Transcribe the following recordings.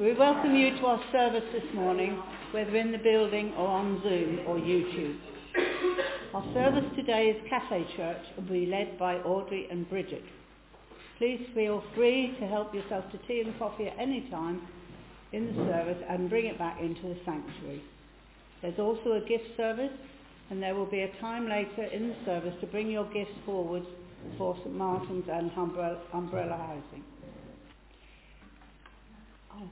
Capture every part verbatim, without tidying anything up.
We welcome you to our service this morning, whether in the building or on Zoom or YouTube. Our service today is Cafe Church and will be led by Audrey and Bridget. Please feel free to help yourself to tea and coffee at any time in the service and bring it back into the sanctuary. There's also a gift service, and there will be a time later in the service to bring your gifts forward for St Martin's and Umbrella, umbrella Housing. Oh.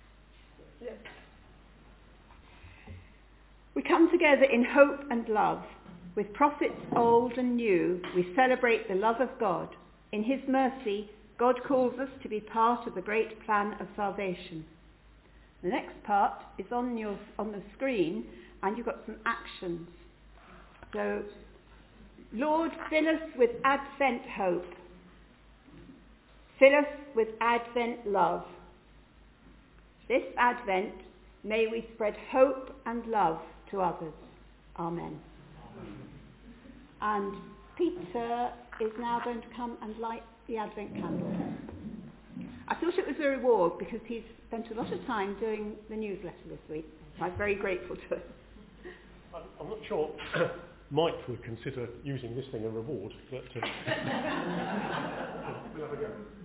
We come together in hope and love. With prophets old and new, we celebrate the love of God. In his mercy, God calls us to be part of the great plan of salvation. The next part is on your on the screen, and you've got some actions. So, Lord, fill us with Advent hope. Fill us with Advent love. This Advent, may we spread hope and love to others. Amen. And Peter is now going to come and light the Advent candle. I thought it was a reward because he's spent a lot of time doing the newsletter this week. I'm very grateful to him. I'm not sure Mike would consider using this thing a reward, but uh, we'll have a go.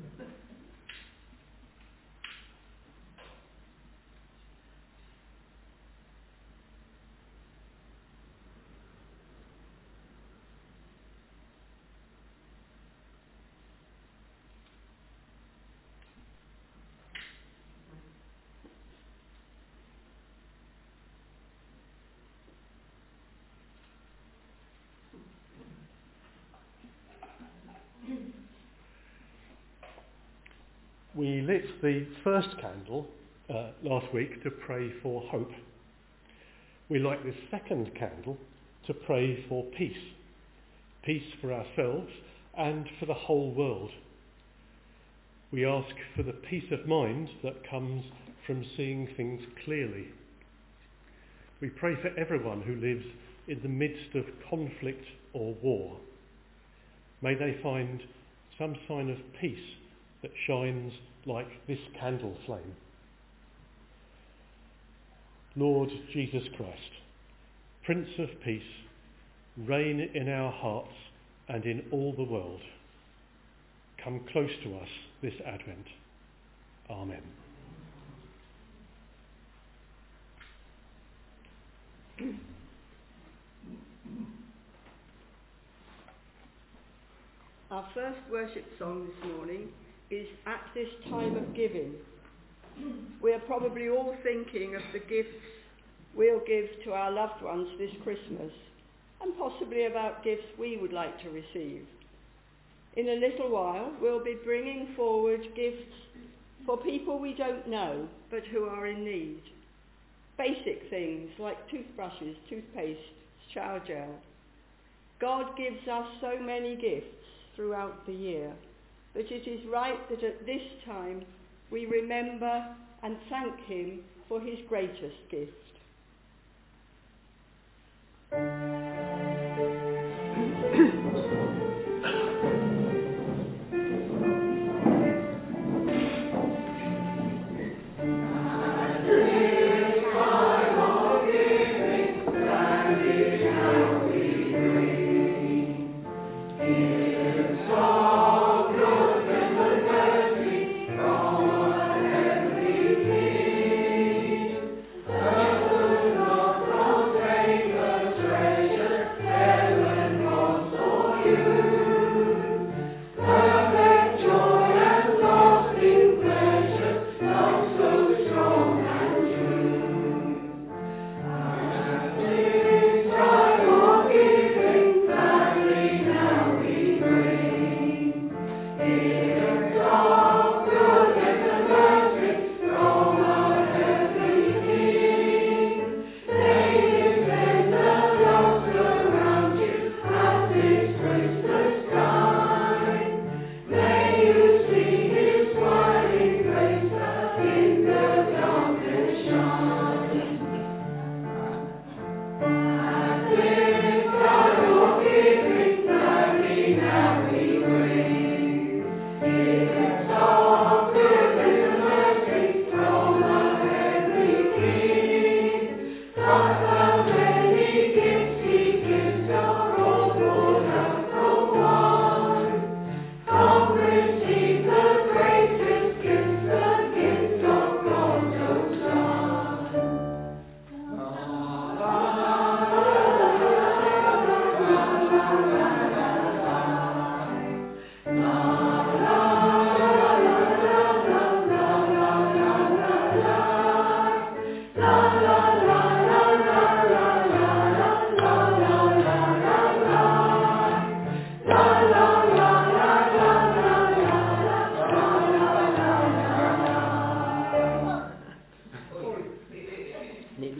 We lit the first candle uh, last week to pray for hope. We light this second candle to pray for peace. Peace for ourselves and for the whole world. We ask for the peace of mind that comes from seeing things clearly. We pray for everyone who lives in the midst of conflict or war. May they find some sign of peace that shines like this candle flame. Lord Jesus Christ, Prince of Peace, reign in our hearts and in all the world. Come close to us this Advent. Amen. Our first worship song this morning is At This Time of Giving. We are probably all thinking of the gifts we'll give to our loved ones this Christmas, and possibly about gifts we would like to receive. In a little while, we'll be bringing forward gifts for people we don't know, but who are in need. Basic things like toothbrushes, toothpaste, shower gel. God gives us so many gifts throughout the year, but it is right that at this time we remember and thank him for his greatest gift. Train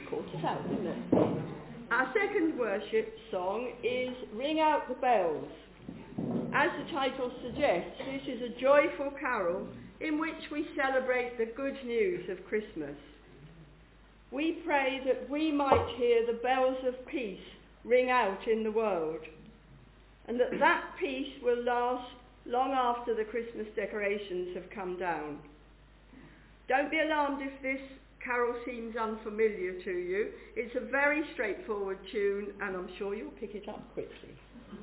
caught us out, didn't it? Our second worship song is Ring Out the Bells. As the title suggests, this is a joyful carol in which we celebrate the good news of Christmas. We pray that we might hear the bells of peace ring out in the world, and that that peace will last long after the Christmas decorations have come down. Don't be alarmed if this carol seems unfamiliar to you. It's a very straightforward tune, and I'm sure you'll pick it up quickly.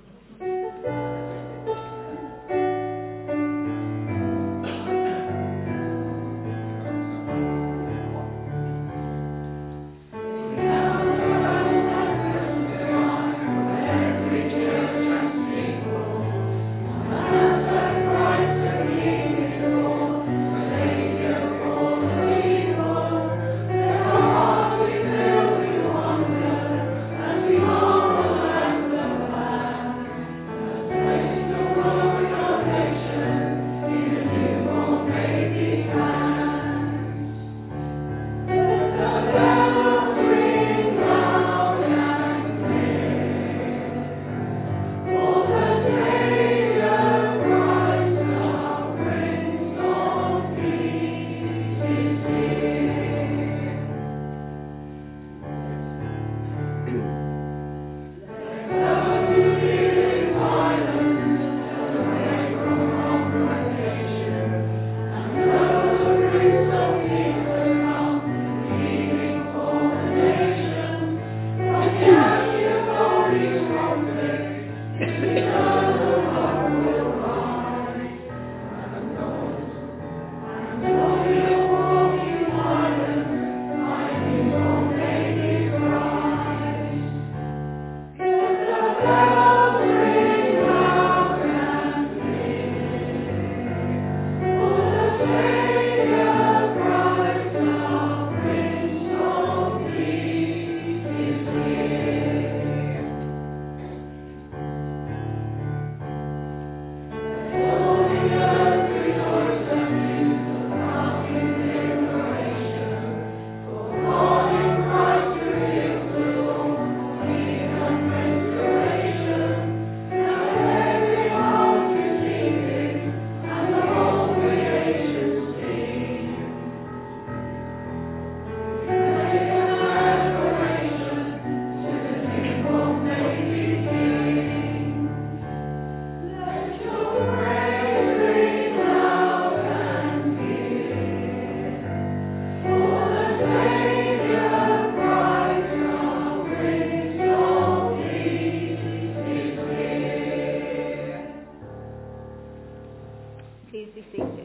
Please be seated.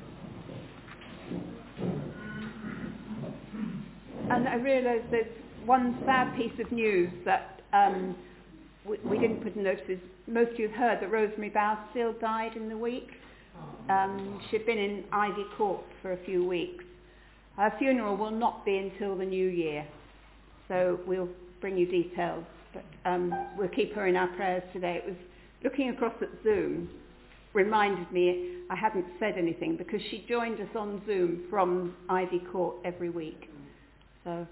And I realise there's one sad piece of news that um, we, we didn't put in notices. Most of you have heard that Rosemary Bousfield died in the week. Um, she'd been in Ivy Court for a few weeks. Her funeral will not be until the new year, so we'll bring you details. But um, we'll keep her in our prayers today. It was looking across at Zoom reminded me I hadn't said anything because she joined us on Zoom from Ivy Court every week. So,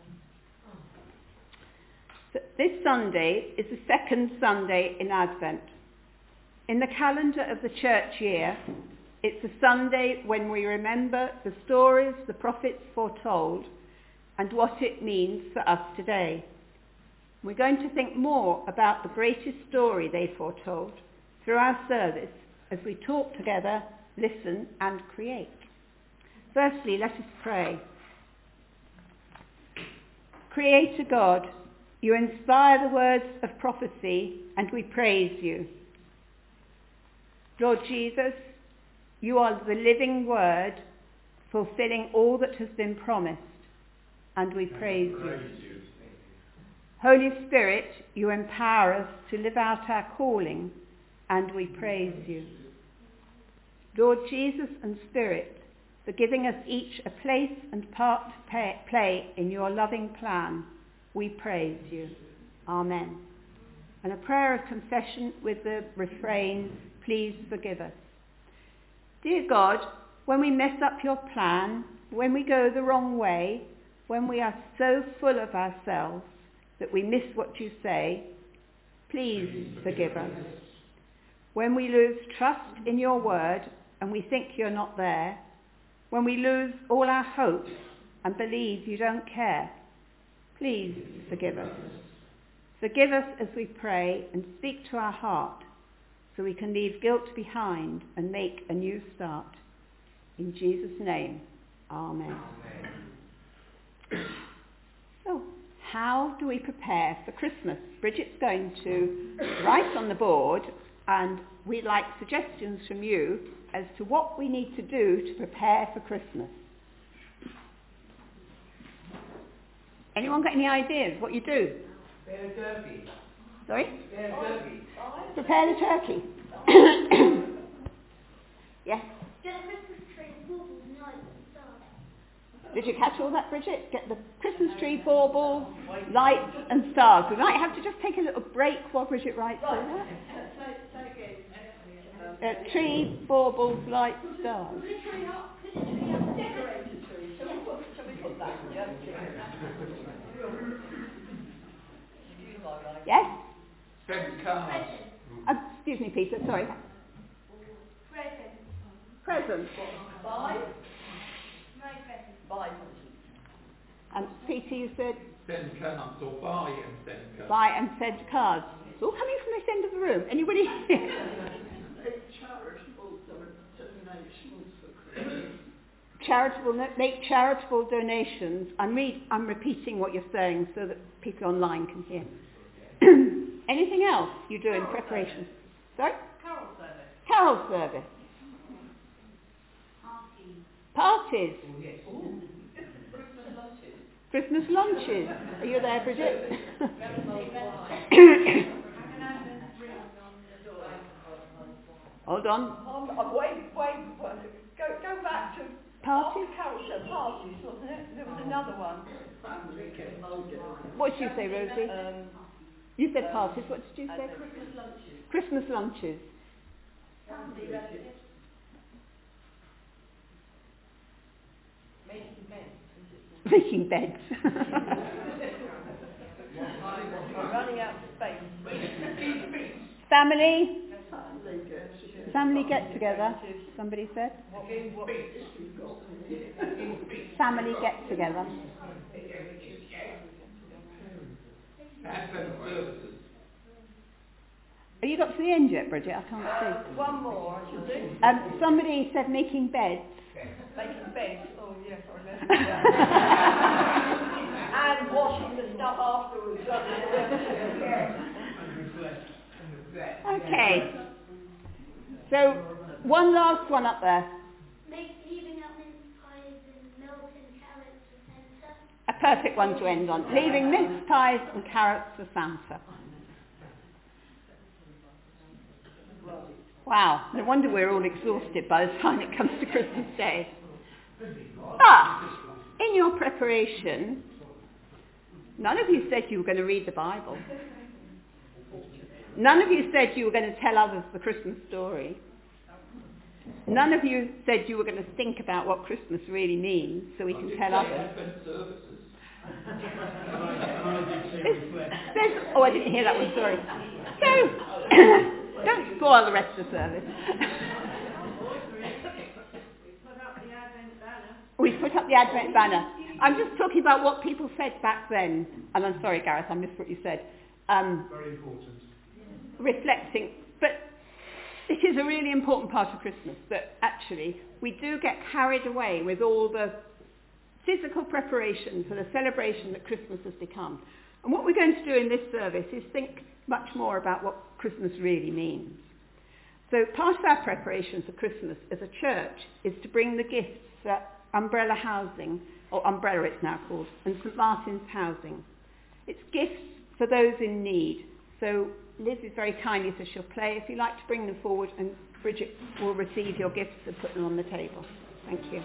so this Sunday is the second Sunday in Advent. In the calendar of the church year, it's a Sunday when we remember the stories the prophets foretold and what it means for us today. We're going to think more about the greatest story they foretold through our service as we talk together, listen and create. Firstly, let us pray. Creator God, you inspire the words of prophecy and we praise you. Lord Jesus, you are the living word, fulfilling all that has been promised, and we praise you. Holy Spirit, you empower us to live out our calling, and we praise you. Lord Jesus and Spirit, for giving us each a place and part to play in your loving plan, we praise you. Amen. And a prayer of confession with the refrain, please forgive us. Dear God, when we mess up your plan, when we go the wrong way, when we are so full of ourselves that we miss what you say, please forgive us. When we lose trust in your word and we think you're not there, when we lose all our hope and believe you don't care, please forgive us. Forgive us as we pray and speak to our heart so we can leave guilt behind and make a new start. In Jesus' name, amen. Amen. So, how do we prepare for Christmas? Bridget's going to write on the board, and we'd like suggestions from you as to what we need to do to prepare for Christmas. Anyone got any ideas what you do? Prepare a turkey. Sorry? Prepare a turkey. Prepare the turkey. Yes? Get a Christmas tree and baubles and lights and stars. Did you catch all that, Bridget? Get the Christmas tree, baubles, lights and stars. We might have to just take a little break while Bridget writes all that. Uh, tree, baubles, lights, stars. Put a tree up, put a tree up, decorate Decorated tree. Shall we put, shall we put that? Yeah. Yes? Send cards. present. Uh, excuse me, Peter, sorry. Present. Presents. Buy? My present. Buy. And Peter, you said Send cards or buy and send cards. buy and send cards. It's all coming from this end of the room. Anybody? Charitable donations for Christmas. charitable, make charitable donations. I'm, read, I'm repeating what you're saying so that people online can hear. Anything else you do in preparation? Sorry? Carol service. Carol service. Parties. Oh, yes. Christmas lunches. Christmas lunches. Are you there, Bridget? Hold on. Um, uh, wait, wait, wait. Go, go back to Parties? after Carol show parties, wasn't it? There was another one. What did you say, Rosie? Um, You said parties. What did you say? Christmas lunches. Christmas lunches. Making beds. Making beds. We're running out of space. Family. Family get together. Somebody said. Family get together. Advent services. Have you got to the end yet, Bridget? I can't see. One more, I should do. Um, somebody said making beds. Making beds. Oh, yes, I remember that. And washing the stuff afterwards. Okay. So, one last one up there. Make leaving out mince pies and milk and carrots for Santa. A perfect one to end on. Leaving mince pies and carrots for Santa. Wow, no wonder we're all exhausted by the time it comes to Christmas Day. But, in your preparation, none of you said you were going to read the Bible. None of you said you were going to tell others the Christmas story. None of you said you were going to think about what Christmas really means so we can tell others. Advent services. There's, there's, oh, I didn't hear that one, sorry. So, don't spoil the rest of the service. We put up the Advent banner. I'm just talking about what people said back then. And I'm sorry, Gareth, I missed what you said. Um, Very important. reflecting, but it is a really important part of Christmas that actually we do get carried away with all the physical preparation for the celebration that Christmas has become. And what we're going to do in this service is think much more about what Christmas really means. So part of our preparation for Christmas as a church is to bring the gifts that Umbrella Housing, or Umbrella it's now called, and St Martin's Housing. It's gifts for those in need. So Liz is very kindly, so she'll play. If you'd like to bring them forward, and Bridget will receive your gifts and put them on the table. Thank you.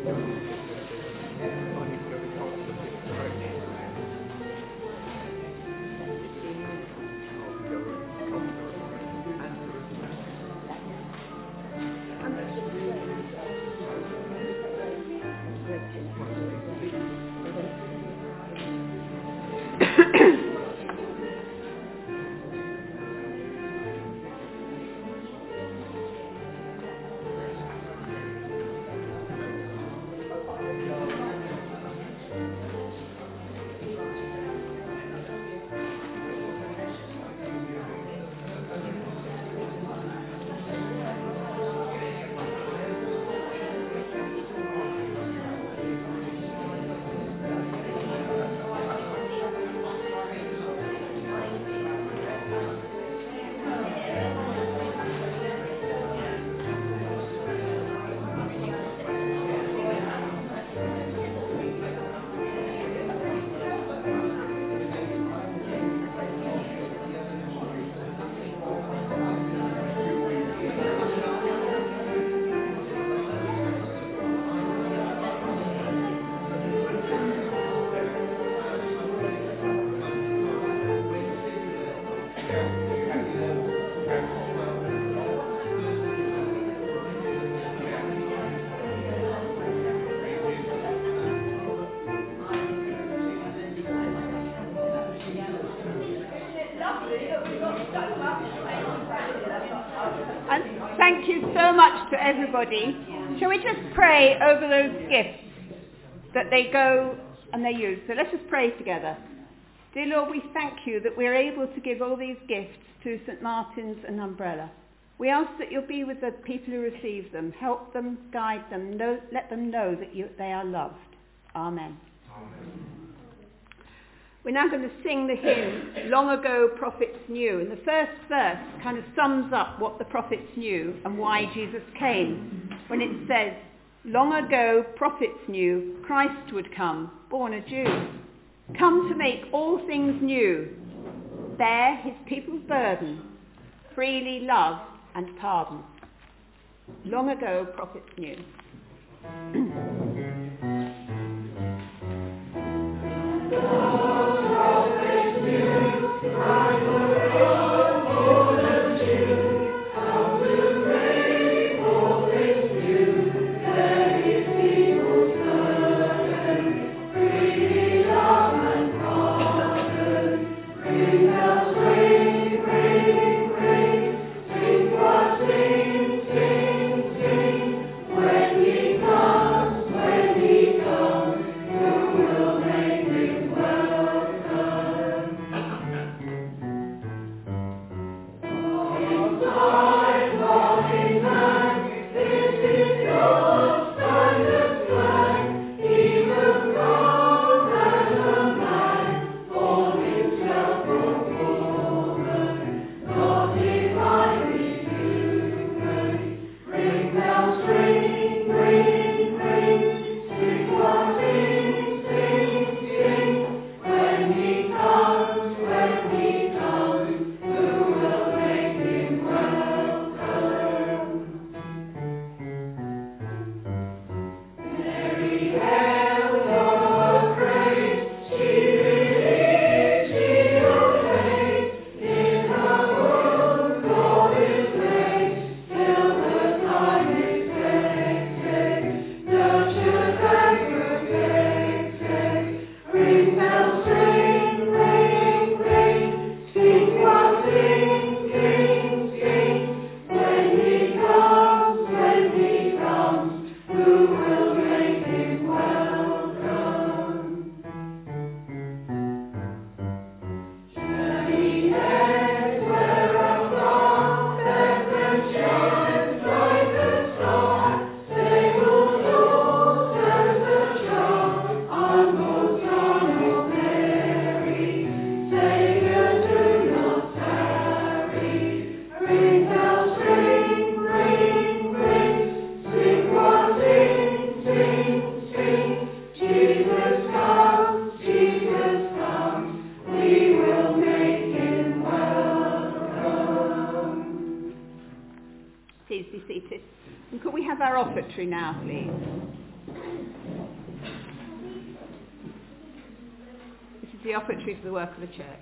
And thank you so much to everybody. Shall we just pray over those gifts that they go and they use? So let's just pray together. Dear Lord, we thank you that we're able to give all these gifts to St Martin's and Umbrella. We ask that you'll be with the people who receive them, help them, guide them, know, let them know that you, they are loved. Amen. Amen. We're now going to sing the hymn, Long Ago Prophets Knew. And the first verse kind of sums up what the prophets knew and why Jesus came. When it says, long ago prophets knew Christ would come, born a Jew. Come to make all things new, bear his people's burden, freely love and pardon. Long ago prophets knew. Please be seated. And could we have our offertory now, please? This is the offertory for the work of the church.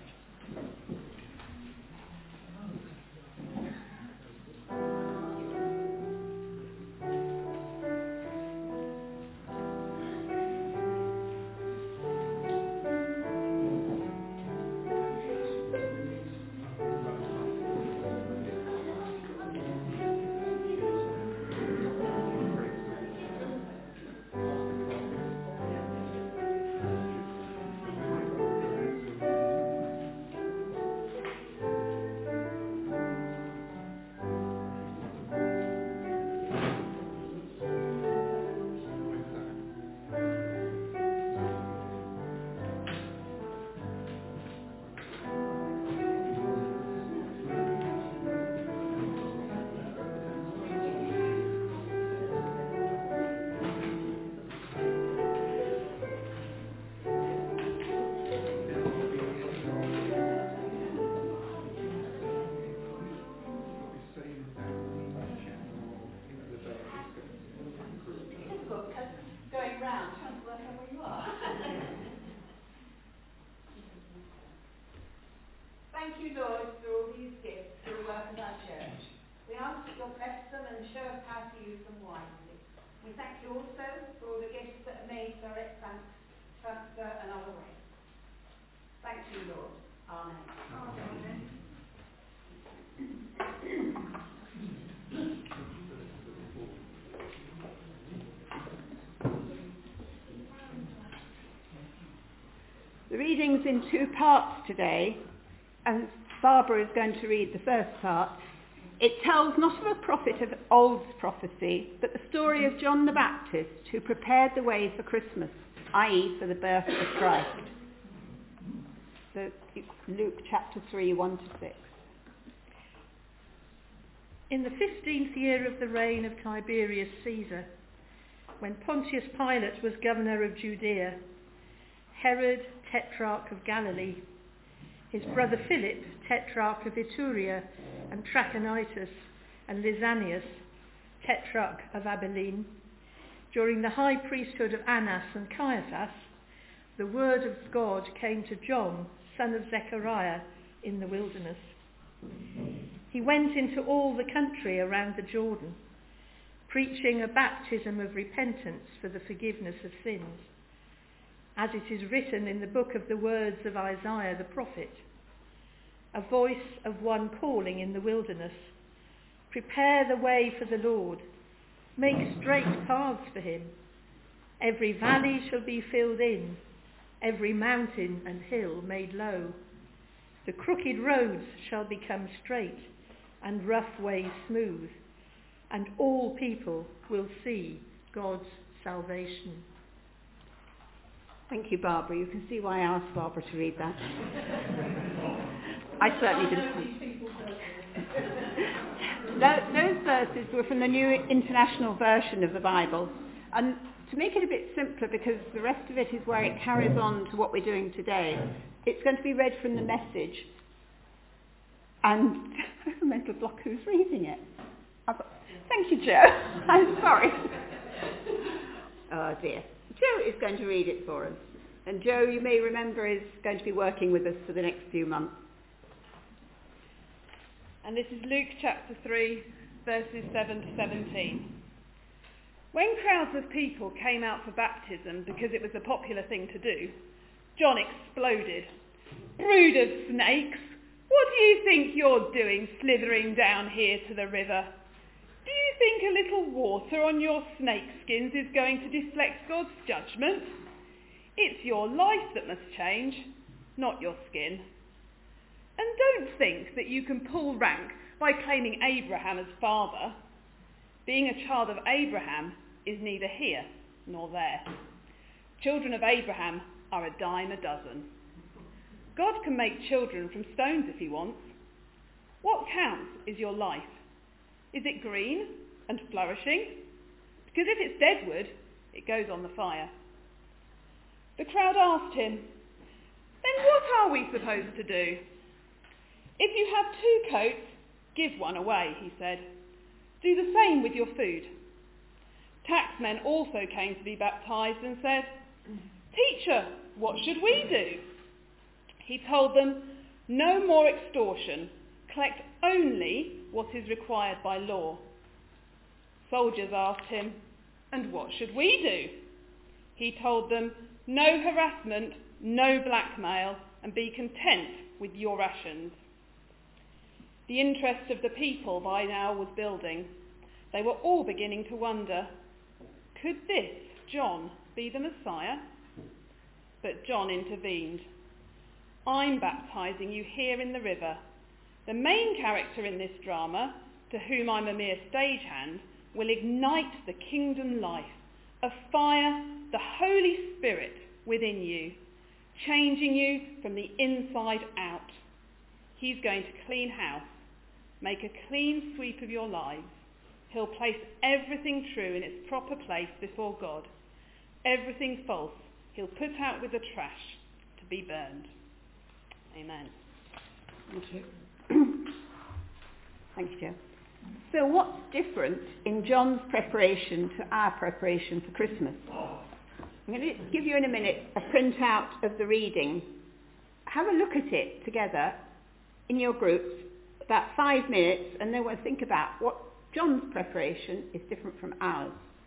Thank you, Lord, for all these gifts for the work of our church. We ask that you'll bless them and show us how to use them wisely. We thank you also for all the gifts that are made direct transfer and other ways. Thank you, Lord. Amen. Amen. The reading's in two parts today, and Barbara is going to read the first part. It tells not of a prophet of old prophecy, but the story of John the Baptist, who prepared the way for Christmas, that is for the birth of Christ. So Luke chapter three, one to six. In the fifteenth year of the reign of Tiberius Caesar, when Pontius Pilate was governor of Judea, Herod, tetrarch of Galilee, his brother Philip, tetrarch of Iturea and Trachonitis, and Lysanias, tetrarch of Abilene, during the high priesthood of Annas and Caiaphas, the word of God came to John, son of Zechariah, in the wilderness. He went into all the country around the Jordan, preaching a baptism of repentance for the forgiveness of sins, as it is written in the book of the words of Isaiah the prophet, a voice of one calling in the wilderness, prepare the way for the Lord, make straight paths for him. Every valley shall be filled in, every mountain and hill made low. The crooked roads shall become straight, and rough ways smooth, and all people will see God's salvation. Thank you, Barbara. You can see why I asked Barbara to read that. I certainly didn't. Those verses were from the New International Version of the Bible. And to make it a bit simpler, because the rest of it is where it carries on to what we're doing today, it's going to be read from the Message. And I have a mental block who's reading it. I've got, thank you, Joe. I'm sorry. Oh dear. Joe is going to read it for us. And Joe, you may remember, is going to be working with us for the next few months. And this is Luke chapter three, verses seven to seventeen. When crowds of people came out for baptism because it was a popular thing to do, John exploded. Brood of snakes! What do you think you're doing slithering down here to the river? Do you think a little water on your snake skins is going to deflect God's judgment? It's your life that must change, not your skin. And don't think that you can pull rank by claiming Abraham as father. Being a child of Abraham is neither here nor there. Children of Abraham are a dime a dozen. God can make children from stones if he wants. What counts is your life. Is it green and flourishing? Because if it's dead wood, it goes on the fire. The crowd asked him, then what are we supposed to do? If you have two coats, give one away, he said. Do the same with your food. Taxmen also came to be baptized and said, "Teacher, what should we do?" He told them, "No more extortion. Collect only what is required by law." Soldiers asked him, "And what should we do?" He told them, "No harassment, no blackmail, and be content with your rations." The interest of the people by now was building. They were all beginning to wonder, could this John be the Messiah? But John intervened. "I'm baptizing you here in the river. The main character in this drama, to whom I'm a mere stagehand, will ignite the kingdom life, a fire, the Holy Spirit within you, changing you from the inside out. He's going to clean house, make a clean sweep of your lives. He'll place everything true in its proper place before God. Everything false he'll put out with the trash to be burned." Amen. Thank you. Thank you, Joe. So what's different in John's preparation to our preparation for Christmas? I'm going to give you in a minute a printout of the reading. Have a look at it together in your groups, about five minutes, and then we'll think about what John's preparation is different from ours.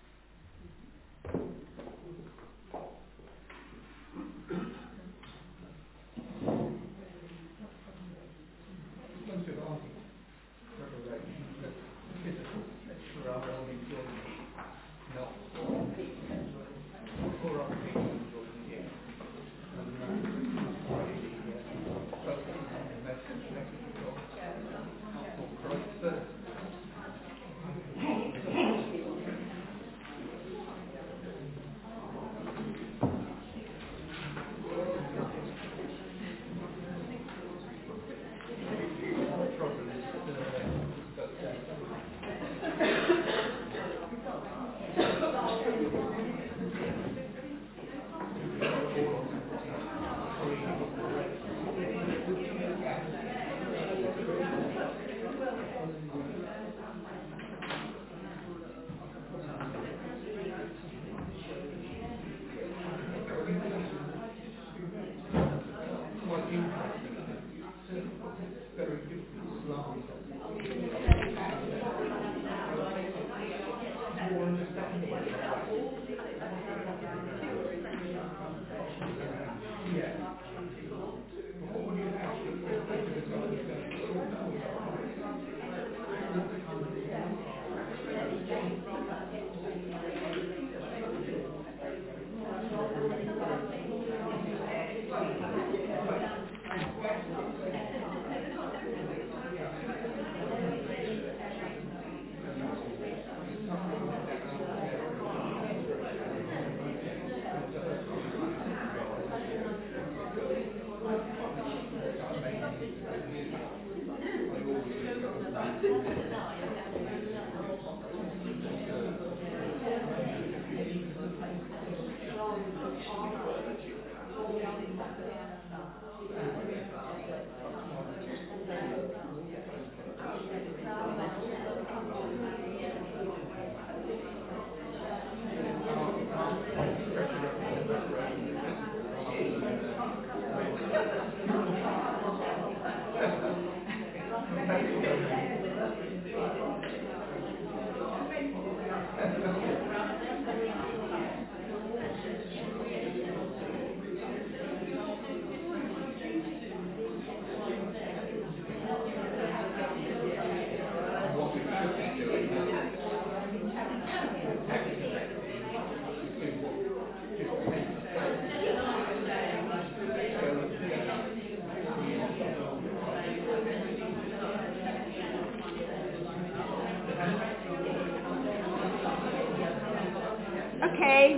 Okay.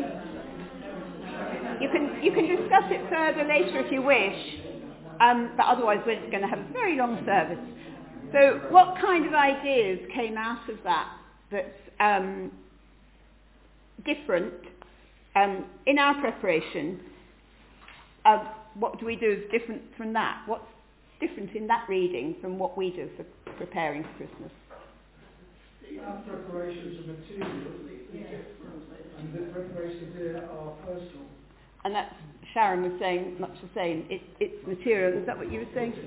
You can you can discuss it further later if you wish, um, but otherwise we're just going to have a very long service. So what kind of ideas came out of that that's um, different um, in our preparation? Uh, what do we do is different from that? What's different in that reading from what we do for preparing for Christmas? our preparations are material, and the preparations here are personal. And that's, Sharon was saying much the same. It, it's material. Is that what you were saying?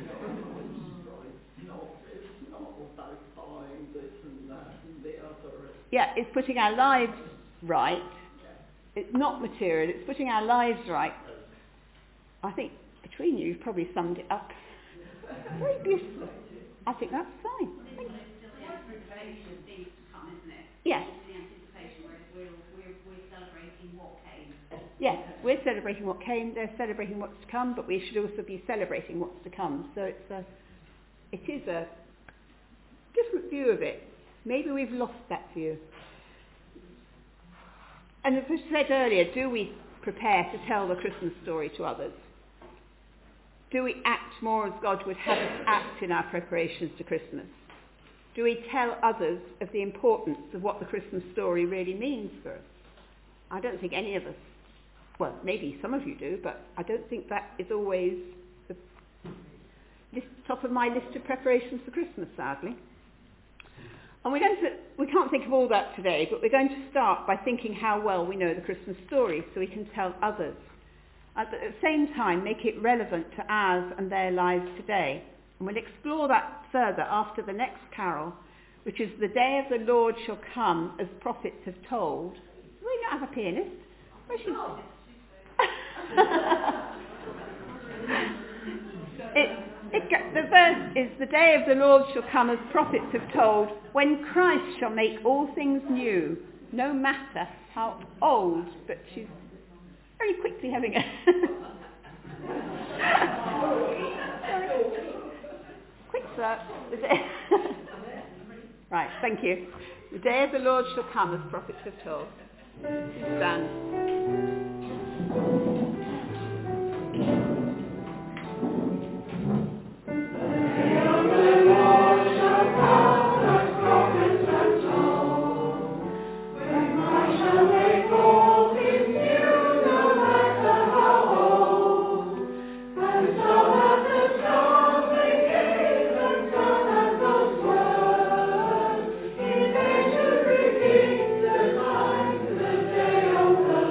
Yeah, it's putting our lives right. It's not material. It's putting our lives right. I think between you, you've probably summed it up very beautifully. I think that's fine. Thank you. Yes. Yes, we're celebrating what came, they're celebrating what's to come, but we should also be celebrating what's to come. So it's a, it is a different view of it. Maybe we've lost that view. And as I said earlier, do we prepare to tell the Christmas story to others? Do we act more as God would have us act in our preparations to Christmas? Do we tell others of the importance of what the Christmas story really means for us? I don't think any of us, well, maybe some of you do, but I don't think that is always the list, top of my list of preparations for Christmas, sadly. And we're going to, we can't think of all that today, but we're going to start by thinking how well we know the Christmas story so we can tell others. At the same time, make it relevant to ours and their lives today. And we'll explore that further after the next carol, which is "The day of the Lord shall come as prophets have told." Do we not have a pianist? Where's she? it, it, the verse is, "The day of the Lord shall come as prophets have told, when Christ shall make all things new, no matter how old." But she's very quickly having a... Quick search. Right, thank you. "The day of the Lord shall come as prophets have told." Stand. The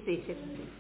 seated.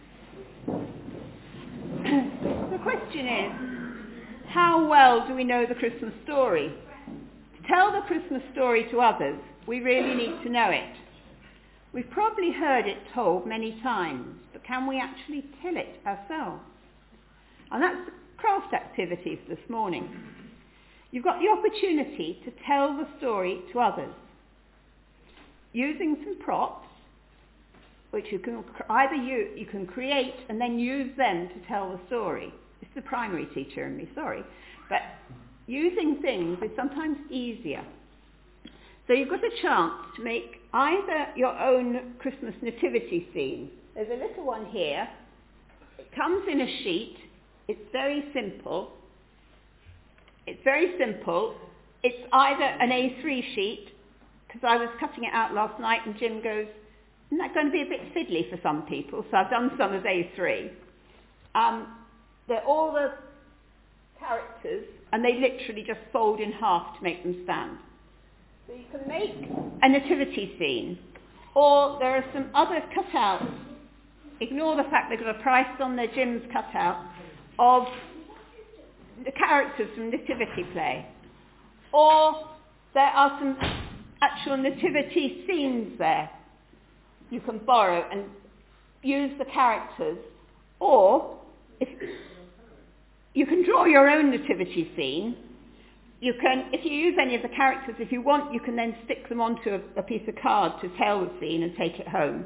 The question is, how well do we know the Christmas story? To tell the Christmas story to others, we really need to know it. We've probably heard it told many times, but can we actually tell it ourselves? And that's the craft activities this morning. You've got the opportunity to tell the story to others using some props, which you can either you, you can create and then use them to tell the story. It's the primary teacher in me, sorry. But using things is sometimes easier. So you've got a chance to make either your own Christmas nativity scene. There's a little one here. It comes in a sheet. It's very simple. It's very simple. It's either an A three sheet, because I was cutting it out last night and Jim goes, isn't that going to be a bit fiddly for some people? So I've done some as A three. Um, they're all the characters, and they literally just fold in half to make them stand. So you can make a nativity scene, or there are some other cutouts. Ignore the fact they've got a price on their Jim's cutout of the characters from nativity play. Or there are some actual nativity scenes there you can borrow and use the characters. Or if you can draw your own nativity scene. You can, if you use any of the characters, if you want, you can then stick them onto a, a piece of card to tell the scene and take it home.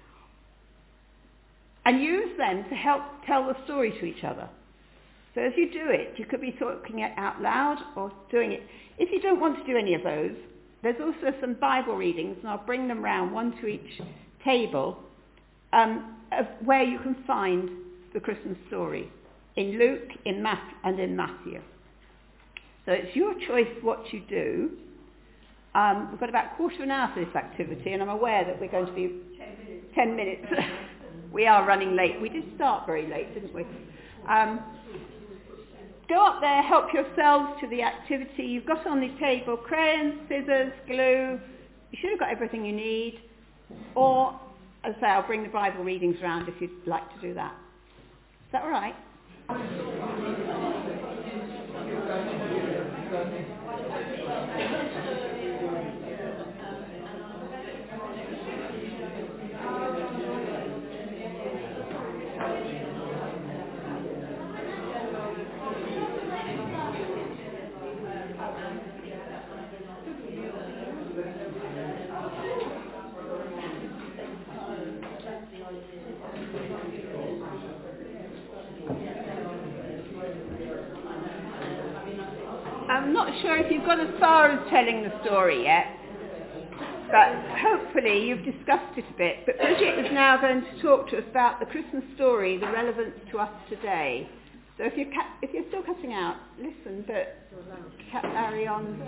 And use them to help tell the story to each other. So as you do it, you could be talking it out loud or doing it. If you don't want to do any of those, there's also some Bible readings, and I'll bring them round, one to each table, um, of where you can find the Christmas story, in Luke, in Matt, and in Matthew. So it's your choice what you do. Um, we've got about a quarter of an hour for this activity, and I'm aware that we're going to be ten minutes. ten minutes. We are running late. We did start very late, didn't we? Um, go up there, help yourselves to the activity. You've got on the table crayons, scissors, glue. You should have got everything you need. Or, as I say, I'll bring the Bible readings round if you'd like to do that. Is that all right? I'm not sure if you've gone as far as telling the story yet, but hopefully you've discussed it a bit. But Bridget is now going to talk to us about the Christmas story, the relevance to us today. So if you're, ca- if you're still cutting out, listen, but carry on.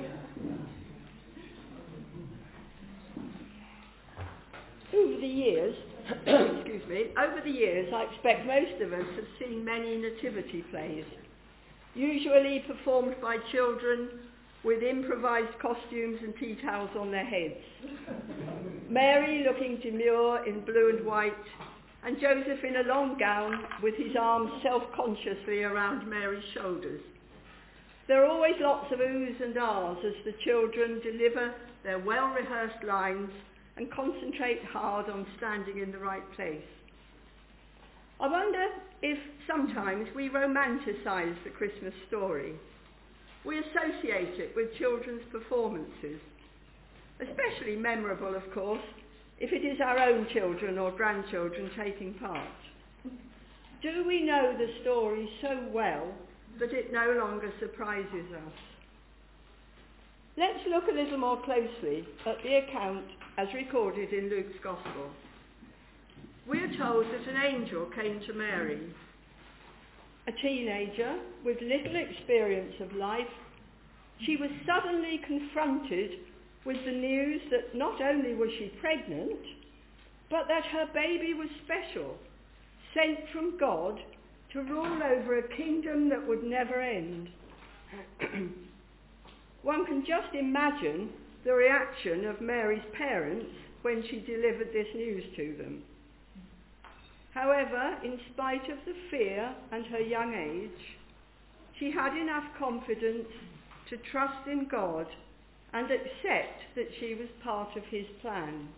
Over the years, excuse me, over the years I expect most of us have seen many nativity plays, usually performed by children with improvised costumes and tea towels on their heads. Mary looking demure in blue and white, and Joseph in a long gown with his arms self-consciously around Mary's shoulders. There are always lots of oohs and ahs as the children deliver their well-rehearsed lines and concentrate hard on standing in the right place. I wonder if sometimes we romanticise the Christmas story. We associate it with children's performances, especially memorable, of course, if it is our own children or grandchildren taking part. Do we know the story so well that it no longer surprises us? Let's look a little more closely at the account as recorded in Luke's Gospel. We are told that an angel came to Mary. A teenager with little experience of life, she was suddenly confronted with the news that not only was she pregnant, but that her baby was special, sent from God to rule over a kingdom that would never end. One can just imagine the reaction of Mary's parents when she delivered this news to them. However, in spite of the fear and her young age, she had enough confidence to trust in God and accept that she was part of his plan.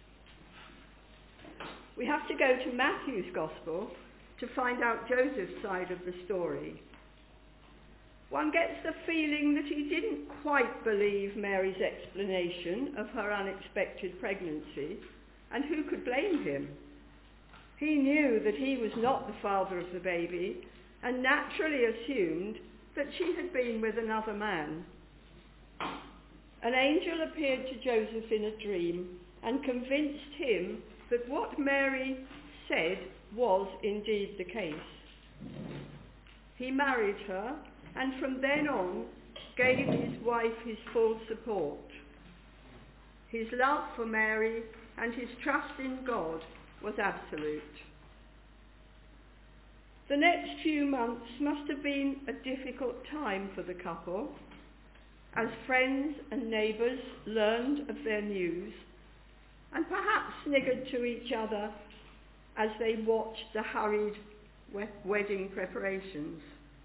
We have to go to Matthew's Gospel to find out Joseph's side of the story. One gets the feeling that he didn't quite believe Mary's explanation of her unexpected pregnancy, and who could blame him? He knew that he was not the father of the baby and naturally assumed that she had been with another man. An angel appeared to Joseph in a dream and convinced him that what Mary said was indeed the case. He married her and from then on gave his wife his full support. His love for Mary and his trust in God was absolute. The next few months must have been a difficult time for the couple, as friends and neighbours learned of their news and perhaps sniggered to each other as they watched the hurried wedding preparations.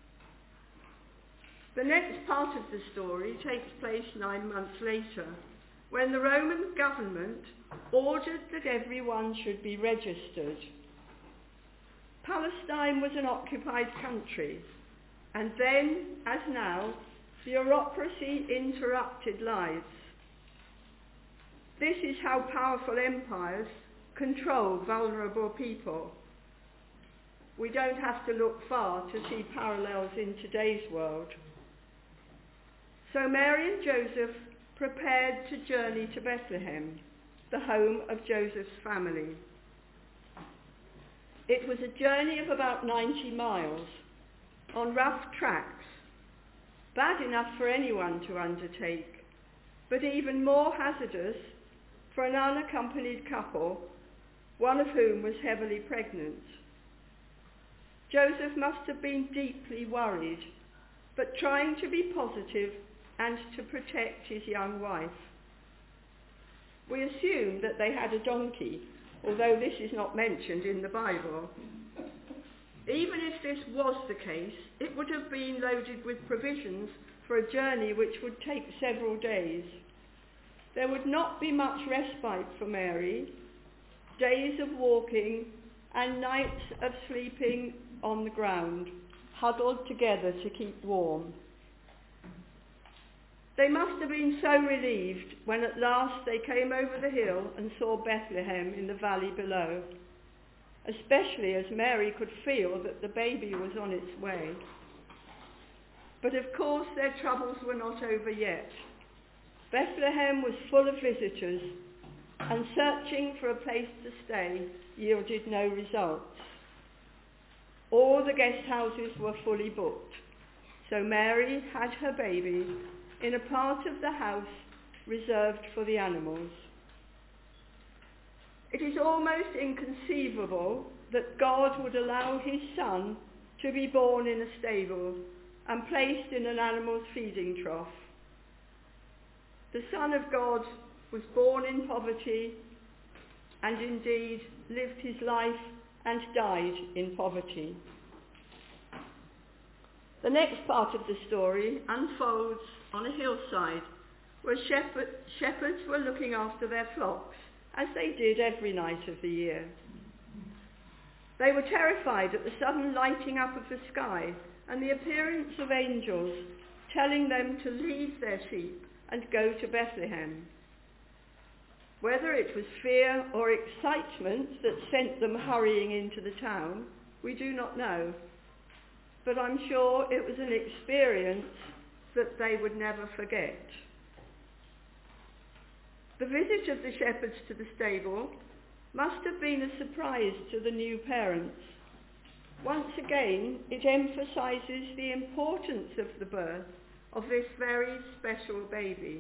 The next part of the story takes place nine months later, when the Roman government ordered that everyone should be registered. Palestine was an occupied country, and then, as now, bureaucracy interrupted lives. This is how powerful empires control vulnerable people. We don't have to look far to see parallels in today's world. So Mary and Joseph prepared to journey to Bethlehem, the home of Joseph's family. It was a journey of about ninety miles, on rough tracks, bad enough for anyone to undertake, but even more hazardous for an unaccompanied couple, one of whom was heavily pregnant. Joseph must have been deeply worried, but trying to be positive and to protect his young wife. We assume that they had a donkey, although this is not mentioned in the Bible. Even if this was the case, it would have been loaded with provisions for a journey which would take several days. There would not be much respite for Mary, days of walking and nights of sleeping on the ground, huddled together to keep warm. They must have been so relieved when at last they came over the hill and saw Bethlehem in the valley below, especially as Mary could feel that the baby was on its way. But of course their troubles were not over yet. Bethlehem was full of visitors, and searching for a place to stay yielded no results. All the guest houses were fully booked, so Mary had her baby in a part of the house reserved for the animals. It is almost inconceivable that God would allow his son to be born in a stable and placed in an animal's feeding trough. The Son of God was born in poverty and indeed lived his life and died in poverty. The next part of the story unfolds on a hillside where shepherd, shepherds were looking after their flocks, as they did every night of the year. They were terrified at the sudden lighting up of the sky and the appearance of angels telling them to leave their sheep and go to Bethlehem. Whether it was fear or excitement that sent them hurrying into the town, we do not know. But I'm sure it was an experience that they would never forget. The visit of the shepherds to the stable must have been a surprise to the new parents. Once again, it emphasises the importance of the birth of this very special baby.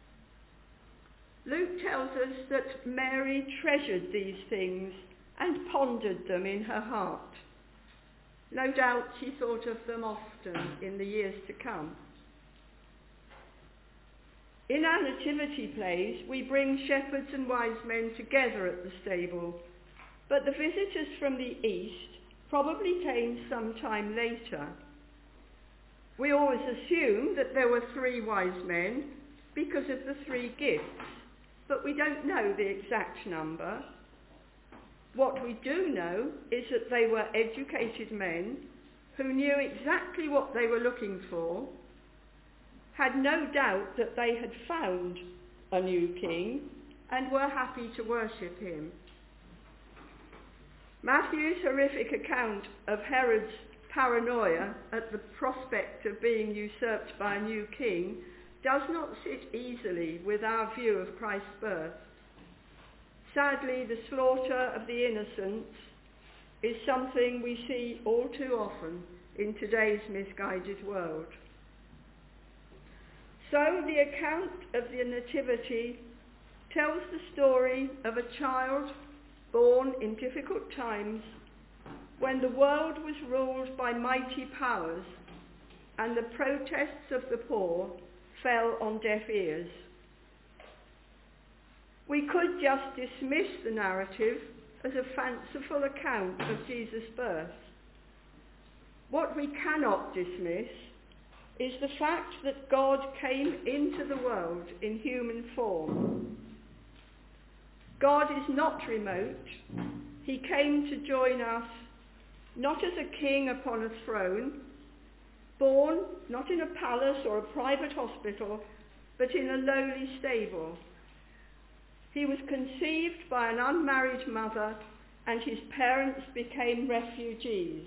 Luke tells us that Mary treasured these things and pondered them in her heart. No doubt she thought of them often in the years to come. In our nativity plays, we bring shepherds and wise men together at the stable but the visitors from the east probably came some time later. We always assume that there were three wise men because of the three gifts, but we don't know the exact number. What we do know is that they were educated men who knew exactly what they were looking for, had no doubt that they had found a new king, and were happy to worship him. Matthew's horrific account of Herod's paranoia at the prospect of being usurped by a new king does not sit easily with our view of Christ's birth. Sadly, the slaughter of the innocents is something we see all too often in today's misguided world. So the account of the Nativity tells the story of a child born in difficult times when the world was ruled by mighty powers and the protests of the poor fell on deaf ears. We could just dismiss the narrative as a fanciful account of Jesus' birth. What we cannot dismiss is the fact that God came into the world in human form. God is not remote. He came to join us not as a king upon a throne, born not in a palace or a private hospital, but in a lowly stable. He was conceived by an unmarried mother, and his parents became refugees.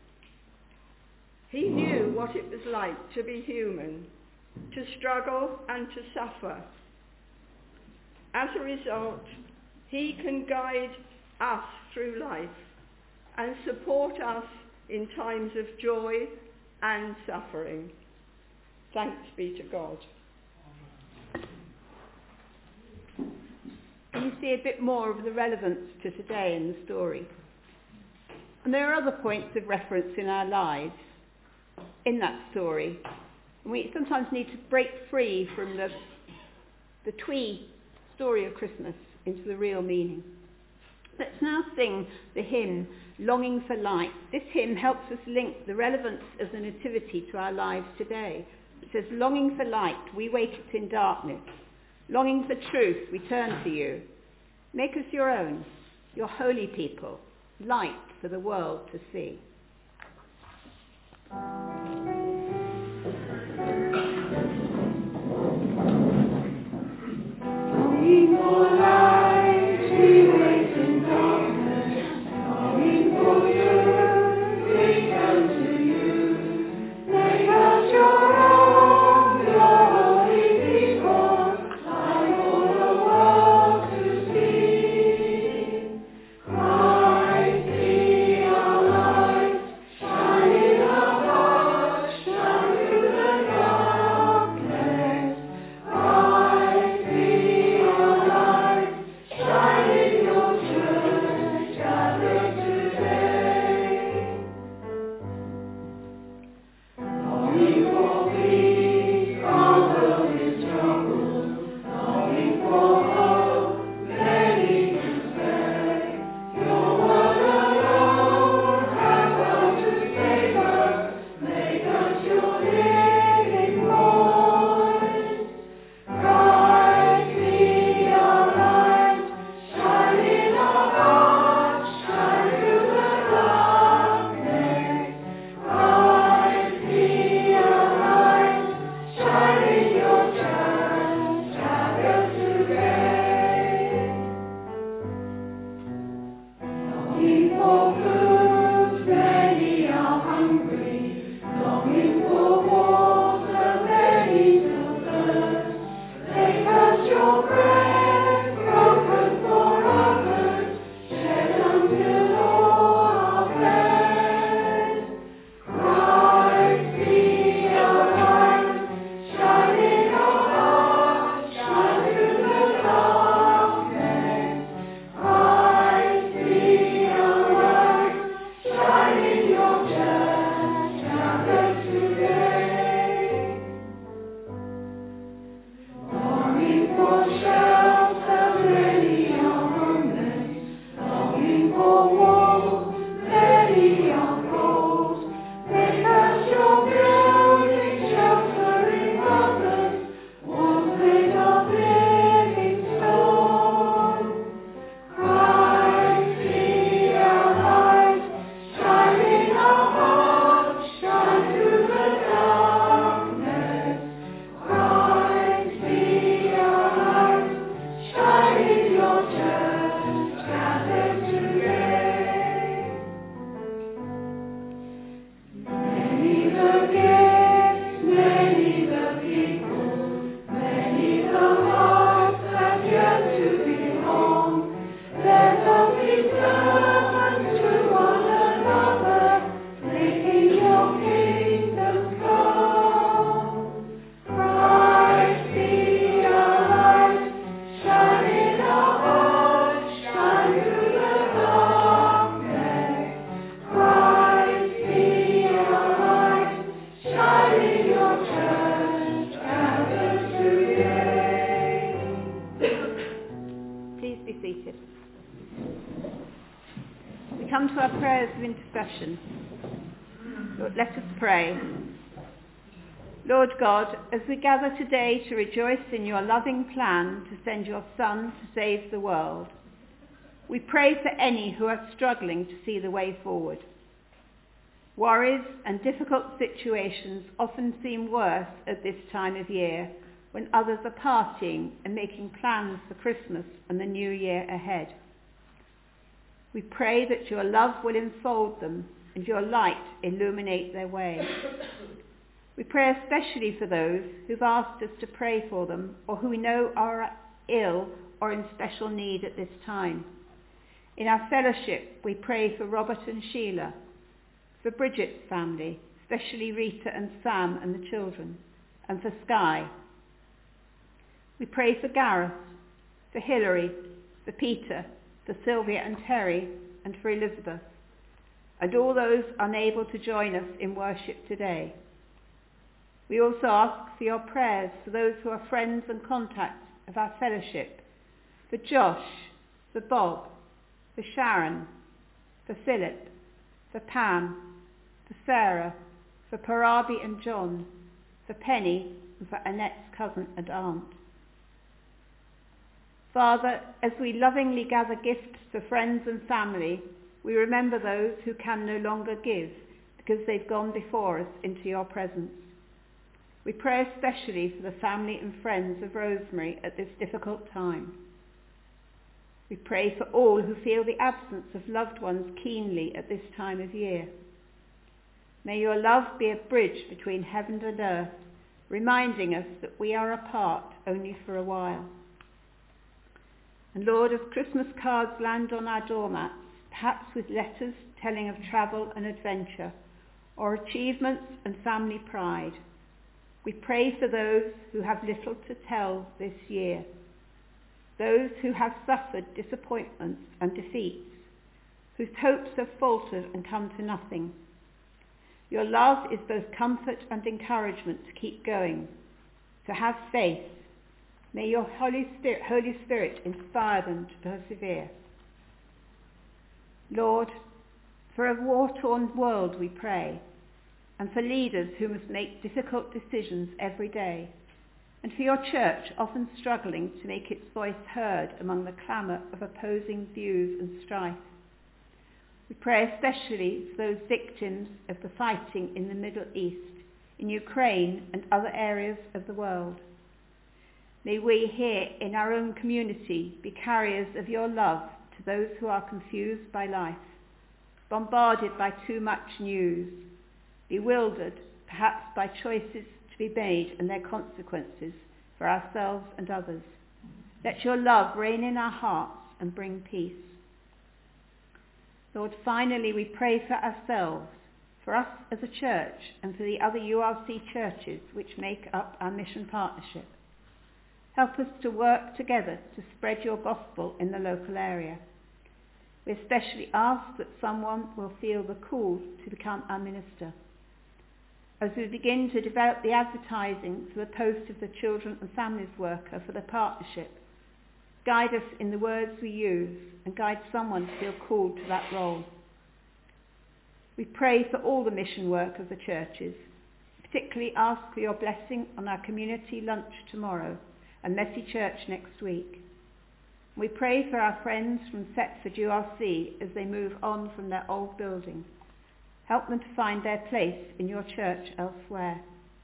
He knew what it was like to be human, to struggle and to suffer. As a result, he can guide us through life and support us in times of joy and suffering. Thanks be to God. You see a bit more of the relevance to today in the story. And there are other points of reference in our lives in that story. And we sometimes need to break free from the, the twee story of Christmas into the real meaning. Let's now sing the hymn, Longing for Light. This hymn helps us link the relevance of the Nativity to our lives today. It says, longing for light, we wait in darkness. Longing for truth, we turn to you. Make us your own, your holy people, light for the world to see. Longing for light, we wait in darkness. Longing for truth, we turn to you. Make us your own, your holy people, light for the world to see. Christ be our light. seated. We come to our prayers of intercession. Lord, let us pray. Lord God, as we gather today to rejoice in your loving plan to send your Son to save the world, we pray for any who are struggling to see the way forward. Worries and difficult situations often seem worse at this time of year when others are partying and making plans for Christmas and the new year ahead. We pray that your love will enfold them and your light illuminate their way. We pray especially for those who've asked us to pray for them or who we know are ill or in special need at this time. In our fellowship, we pray for Robert and Sheila, for Bridget's family, especially Rita and Sam and the children, and for Skye. We pray for Gareth, for Hilary, for Peter, for Sylvia and Terry, and for Elizabeth, and all those unable to join us in worship today. We also ask for your prayers for those who are friends and contacts of our fellowship, for Josh, for Bob, for Sharon, for Philip, for Pam, for Sarah, for Parabi and John, for Penny, and for Annette's cousin and aunt. Father, as we lovingly gather gifts for friends and family, we remember those who can no longer give because they've gone before us into your presence. We pray especially for the family and friends of Rosemary at this difficult time. We pray for all who feel the absence of loved ones keenly at this time of year. May your love be a bridge between heaven and earth, reminding us that we are apart only for a while. And Lord, as Christmas cards land on our doormats, perhaps with letters telling of travel and adventure, or achievements and family pride, we pray for those who have little to tell this year, those who have suffered disappointments and defeats, whose hopes have faltered and come to nothing. Your love is both comfort and encouragement to keep going, to have faith. May your Holy Spirit, Holy Spirit inspire them to persevere. Lord, for a war-torn world we pray, and for leaders who must make difficult decisions every day, and for your church often struggling to make its voice heard among the clamour of opposing views and strife. We pray especially for those victims of the fighting in the Middle East, in Ukraine and other areas of the world. May we here in our own community be carriers of your love to those who are confused by life, bombarded by too much news, bewildered perhaps by choices to be made and their consequences for ourselves and others. Let your love reign in our hearts and bring peace. Lord, finally we pray for ourselves, for us as a church and for the other U R C churches which make up our mission partnership. Help us to work together to spread your gospel in the local area. We especially ask that someone will feel the call to become our minister. As we begin to develop the advertising for the post of the Children and Families Worker for the partnership, guide us in the words we use and guide someone to feel called to that role. We pray for all the mission work of the churches, particularly ask for your blessing on our community lunch tomorrow and Messy Church next week. We pray for our friends from Setford U R C as they move on from their old building. Help them to find their place in your church elsewhere.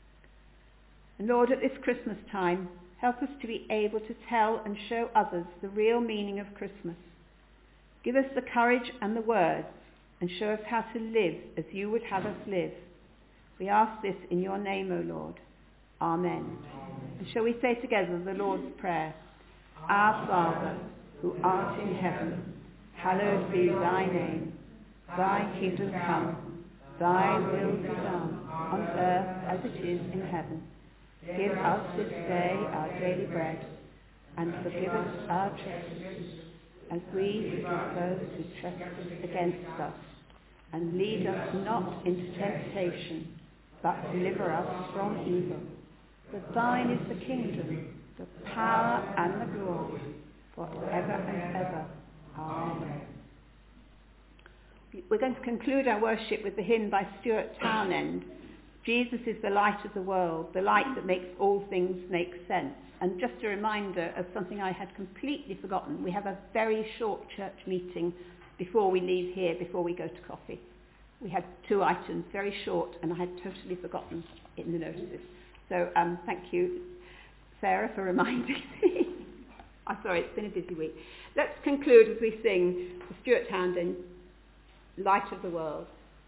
And Lord, at this Christmas time, help us to be able to tell and show others the real meaning of Christmas. Give us the courage and the words, and show us how to live as you would have us live. We ask this in your name, O Lord. Amen. And shall we say together the Lord's Prayer? Our Father, who art in heaven, hallowed be thy name. Thy kingdom come, thy will be done, on earth as it is in heaven. Give us this day our daily bread, and forgive us our trespasses, as we forgive those who trespass against us. And lead us not into temptation, but deliver us from evil. For thine is the kingdom, the power and the glory, forever and ever. Amen. We're going to conclude our worship with the hymn by Stuart Townend, Jesus is the light of the world, the light that makes all things make sense. And just a reminder of something I had completely forgotten. We have a very short church meeting before we leave here, before we go to coffee. We had two items, very short, and I had totally forgotten it in the notices. So um, thank you, Sarah, for reminding me. I'm sorry, it's been a busy week. Let's conclude as we sing the Stuart Townend, Light of the World.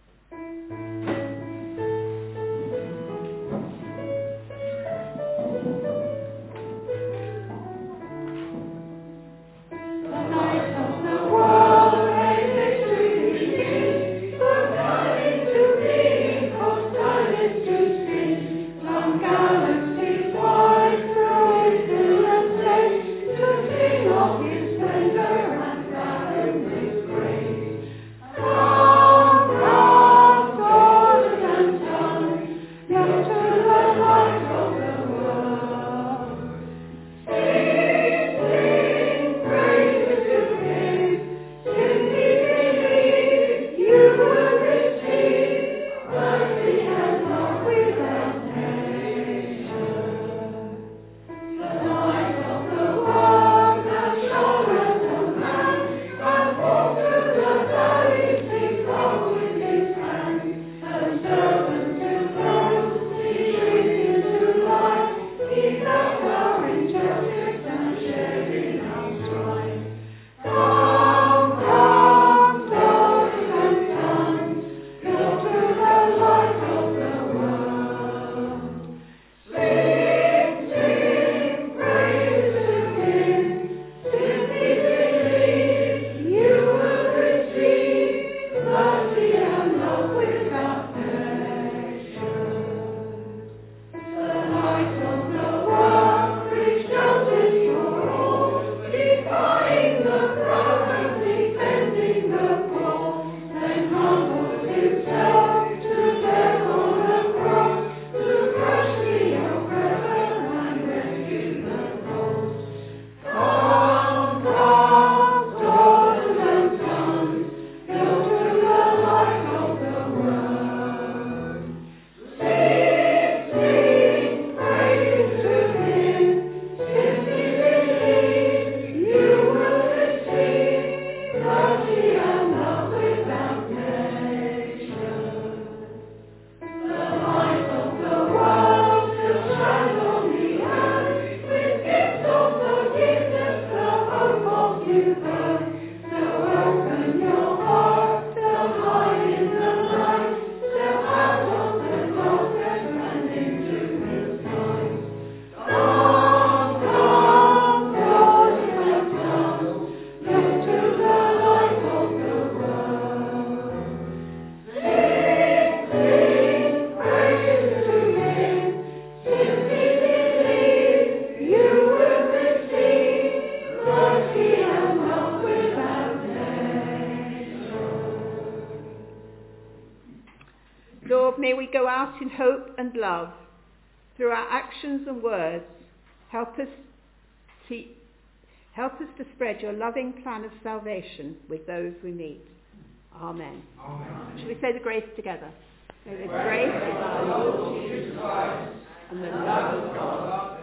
Lord, may we go out in hope and love through our actions and words. Help us to, help us to spread your loving plan of salvation with those we meet. Amen. Amen. Shall we say the grace together? May the grace of our Lord Jesus Christ and the love of God